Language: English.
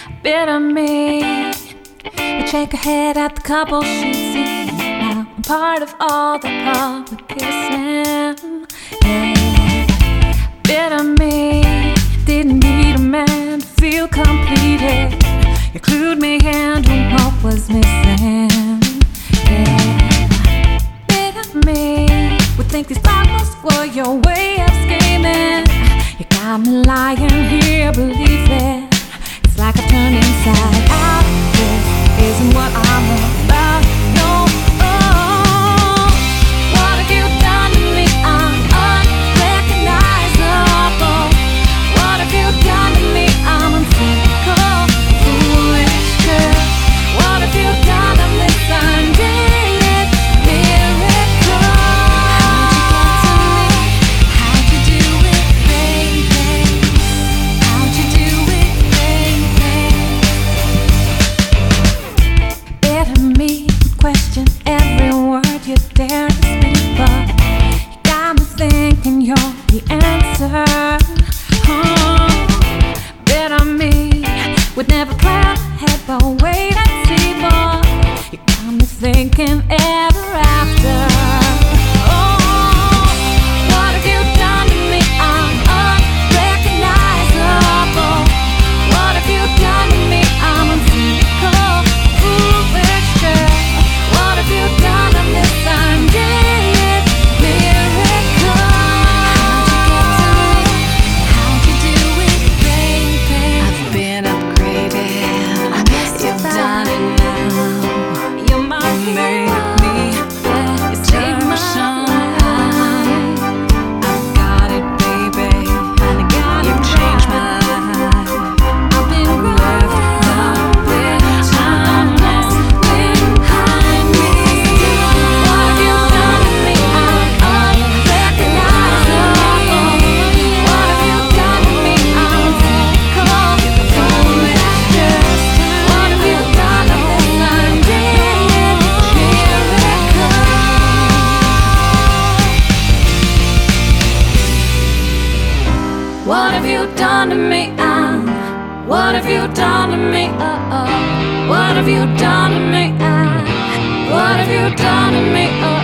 bit of me. You shake her head at the couple she'd seen. Now I'm part of all the public kissing. Yeah, bit of me. Didn't need a man to feel completed. You clued me into what was missing. Yeah, bit of me. Would think these problems were your way of scheming. You got me lying here, believe it. It's like I've turned inside out. This isn't what I'm about. No, oh, what have you done to me? I'm unrecognizable. What have you done to me? I'm uncynical, foolish girl. What have you done? I'm this undid miracle. How'd you do it, baby? How'd you do it, baby? Better me question every word you dare to speak, but you got me thinking you're the answer. Better me would never plan ahead, but wait and see, boy. You got me thinking ever after. Oh, what have you done to me? I'm unrecognizable. What have you done to me? I'm uncynical, foolish girl. What have you done? I'm this undid miracle. How'd you do it, baby? I've been upgraded. You've done it now. You're my You made hero. me. You saved my sunlight. I've got it, baby. You've changed my life. I've been Left nothing timeless behind me. What have you done to me? I'm unrecognizable. What have you done to me? I'm uncynical, foolish girl. What have you done? I'm this undid miracle. What have you done to me? What have you done to me? What have you done to me? What have you done to me?